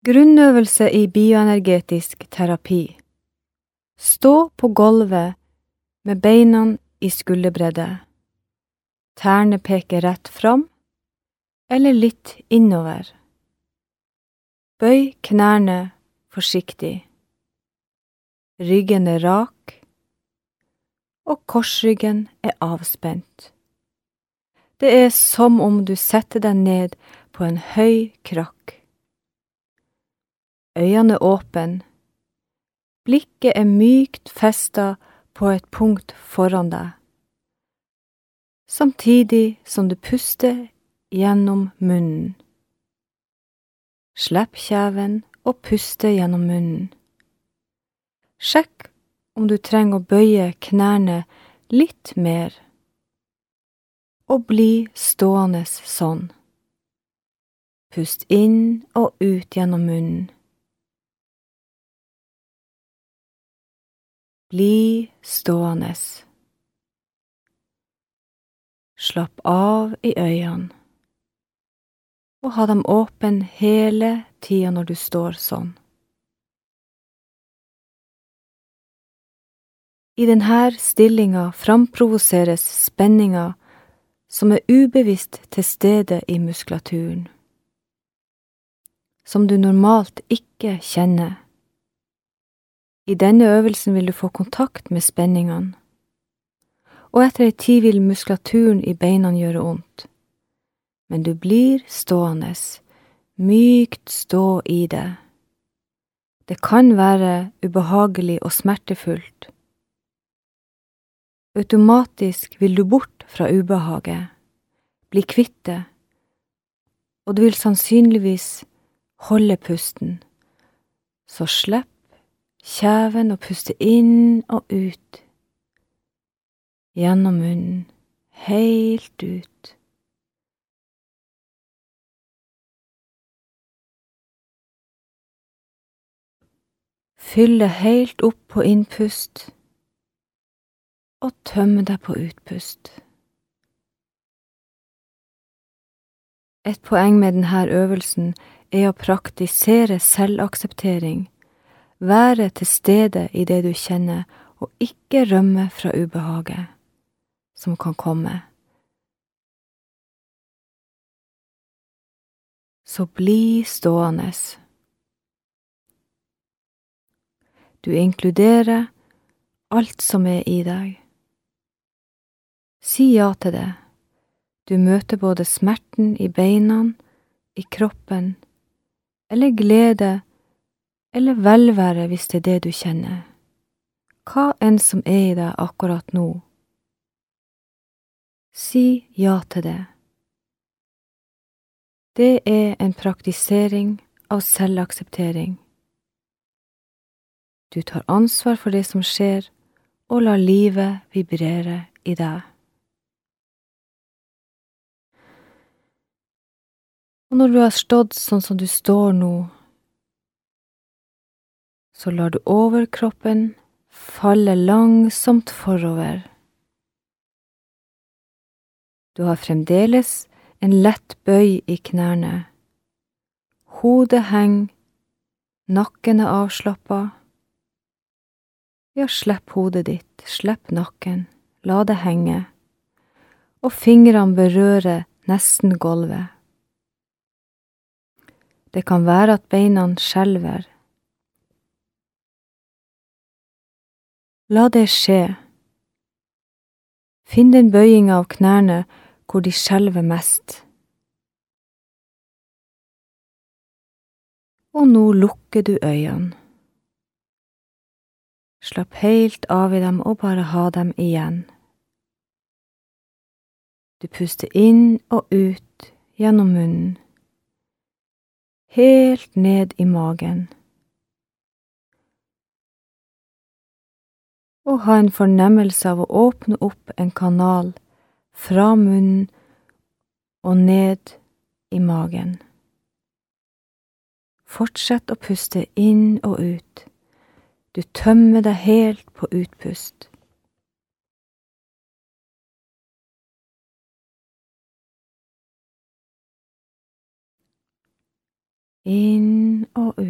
Grunnøvelse i bioenergetisk terapi. Stå på gulvet med beina i skulderbredde. Tærne peker rett fram eller litt innover. Bøy knærne forsiktig. Ryggen er rak, og korsryggen er avspent. Det er som om du setter deg ned på en høy krakk. Øynene er åpne. Blikket er mykt festet på et punkt foran deg, samtidig som du puster gjennom munnen. Slipp kjeven og puste gjennom munnen. Sjekk om du trenger å bøye knærne litt mer, og bli stående sånn. Pust inn og ut gjennom munnen. Bli stående. Slapp av i øynene, og ha dem åpne hele tiden når du står sånn. I denne stillingen framprovoseres spenninger som er ubevisst til stede i muskulaturen, som du normalt ikke kjenner. I denne øvelsen vil du få kontakt med spenningene, og etter en tid vil muskulaturen i beina gjøre vondt. Men du blir stående, mykt stå i det. Det kan være ubehagelig og smertefullt. Automatisk vil du bort fra ubehaget, bli kvitt det, og du vil sannsynligvis holde pusten. Så slipp kjeven og puste inn og ut. Gjennom munnen, helt ut. Fylle helt opp på innpust, og tømme deg på utpust. Et poeng med denne øvelsen er å praktisere selvakseptering, være til stede i det du kjenner, og ikke rømme fra ubehaget som kan komme. Så bli stående. Du inkluderer alt som er i deg. Si ja til det. Du møter både smerten i beina, i kroppen, eller glede, eller velvære hvis det er det du kjenner. Hva enn som er i deg akkurat nå. Si ja til det. Det er en praktisering av selvakseptering. Du tar ansvar for det som skjer, og lar livet vibrere i deg. Og når du har stått sånn som du står nå, så lar du overkroppen falle langsomt forover. Du har fremdeles en lett bøy i knærne. Hodet henger, nakken er avslappet. Ja, slipp hodet ditt, slipp nakken, la det henge, og fingrene berører nesten gulvet. Det kan være at beina skjelver. La det skje. Finn den bøyingen av knærne hvor de skjelver mest. Og nå lukker du øynene. Slapp helt av i dem og bare ha dem igjen. Du puster inn og ut gjennom munnen, helt ned i magen. Og ha en fornemmelse av å åpne opp en kanal fra munnen og ned i magen. Fortsett å puste inn og ut. Du tømmer deg helt på utpust. Inn og ut.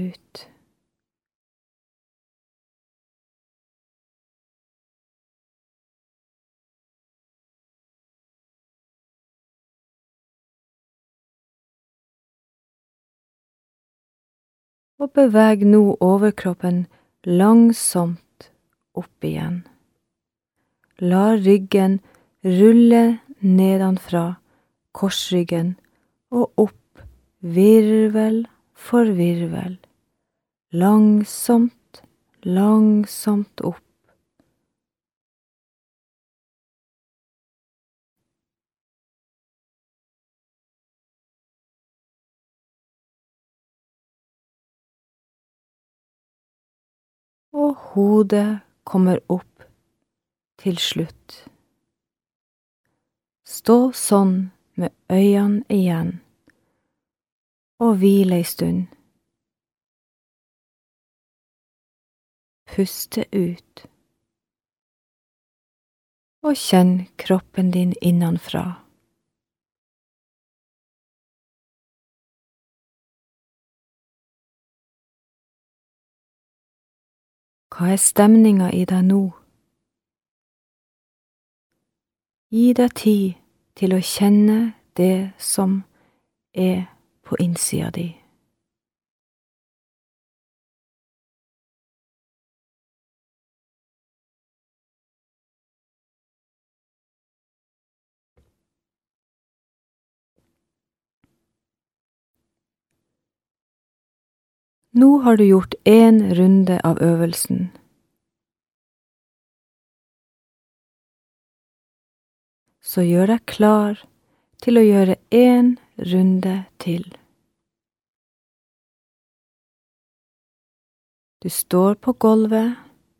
og beveg nå overkroppen langsomt opp igjen. La ryggen rulle nedanfra korsryggen og opp virvel for virvel, langsomt, langsomt opp. Og hodet kommer opp til slutt. Stå sånn med øynene igjen, og hvile en stund. Puste ut, og kjenn kroppen din innenfra. Hva er stemninga i deg nå? Gi deg tid til å kjenne det som er på innsida di. Nå har du gjort en runde av øvelsen. Så gjør deg klar til å gjøre en runde til. Du står på gulvet,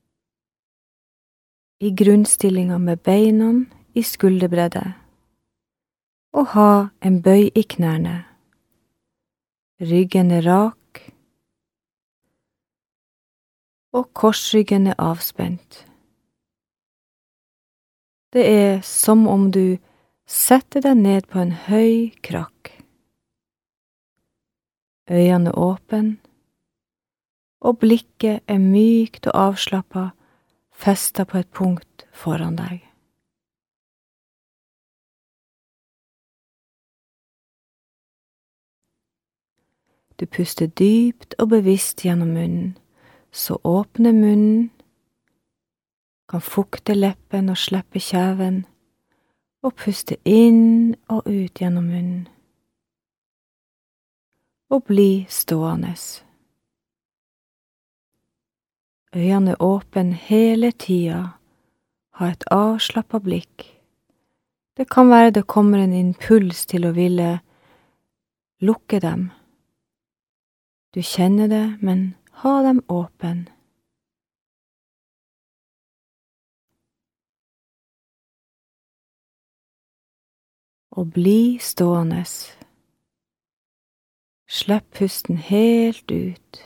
i grunnstillinga med beina i skulderbredde, og ha en bøy i knærne. Ryggen er rak, og korsryggen er avspent. Det er som om du setter deg ned på en høy krakk. Øynene er åpne, og blikket er mykt og avslappet, festet på et punkt foran deg. Du puster dypt og bevisst gjennom munnen, så åpne munnen, kan fukte leppen og slippe kjeven, og puste inn og ut gjennom munnen. Og bli stående. Øynene er åpne hele tida, ha et avslappet blikk. Det kan være det kommer en impuls til å ville lukke dem. Du kjenner det, men ha dem åpne. Og bli stående. Slipp pusten helt ut.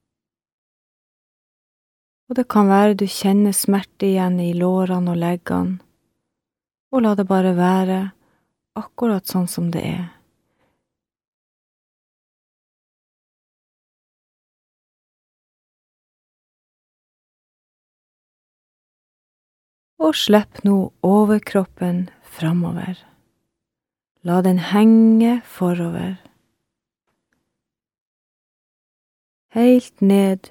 Og det kan være du kjenner smerte igjen i lårene og leggene, og la det bare være akkurat sånn som det er. Og slipp nå overkroppen framover. La den henge forover. Helt ned,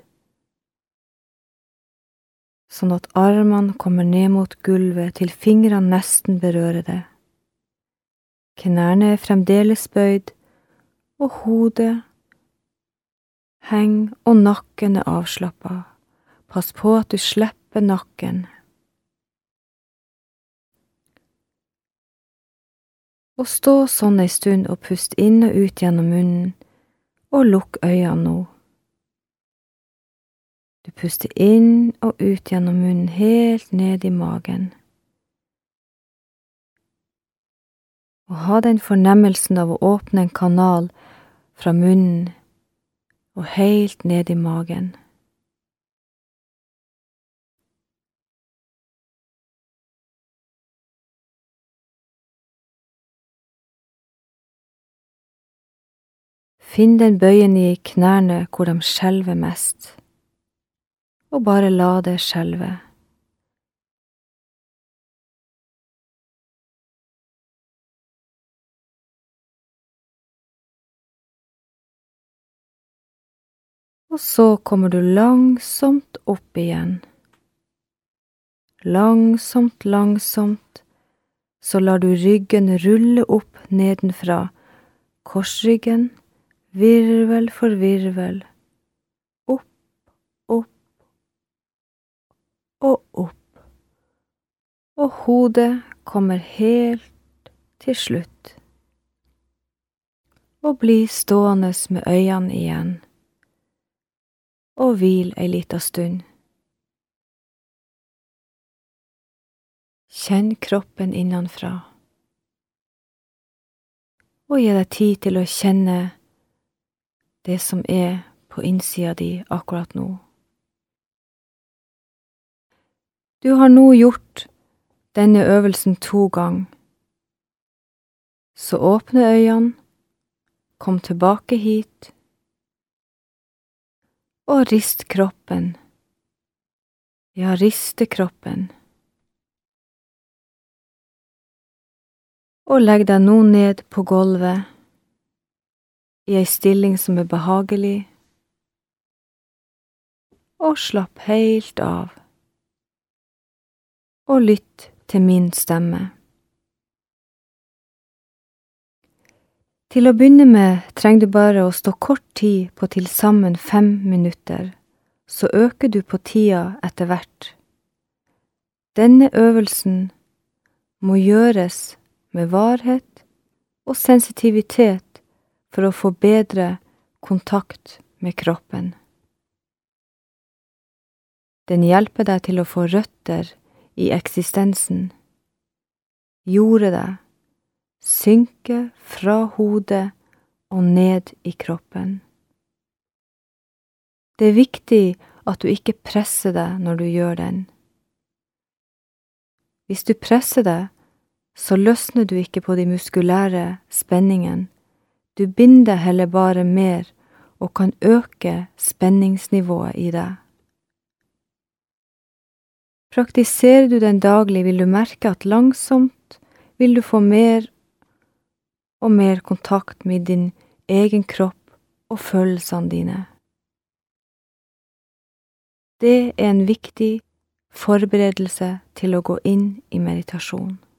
sånn at armene kommer ned mot gulvet til fingrene nesten berører det. Knærne er fremdeles bøyd, og hodet henger og nakken er avslappet. Pass på at du slipper nakken. Og stå sånn en stund og pust inn og ut gjennom munnen, og lukk øynene nå. Du puster inn og ut gjennom munnen helt ned i magen. Og ha den fornemmelsen av å åpne en kanal fra munnen og helt ned i magen. Finn den bøyen i knærne hvor de skjelver mest, og bare la det skjelve. Og så kommer du langsomt opp igjen. Langsomt, langsomt, så lar du ryggen rulle opp nedenfra, korsryggen, virvel for virvel, opp, opp og opp. Og hodet kommer helt til slutt. Og bli stående med øynene igjen, og hvil ei lita stund. Kjenn kroppen innenfra, og gi deg tid til å kjenne det som er på innsida di akkurat nå. Du har nå gjort denne øvelsen 2 ganger, så åpne øynene, kom tilbake hit, og rist kroppen. Ja, riste kroppen. Og legg deg nå ned på gulvet, i ei stilling som er behagelig, og slapp helt av, og lytt til min stemme. Til å begynne med trenger du bare å stå kort tid på til sammen 5 minutter, så øker du på tida etter hvert. Denne øvelsen må gjøres med varhet og sensitivitet for å få bedre kontakt med kroppen. Den hjelper deg til å få røtter i eksistensen, jorde deg, synke fra hodet og ned i kroppen. Det er viktig at du ikke presser deg når du gjør den. Hvis du presser deg, så løsner du ikke på de muskulære spenningen. Du binder heller bare mer og kan øke spenningsnivået i deg. Praktiserer du den daglig, vil du merke at langsomt vil du få mer og mer kontakt med din egen kropp og følelsene dine. Det er en viktig forberedelse til å gå inn i meditasjon.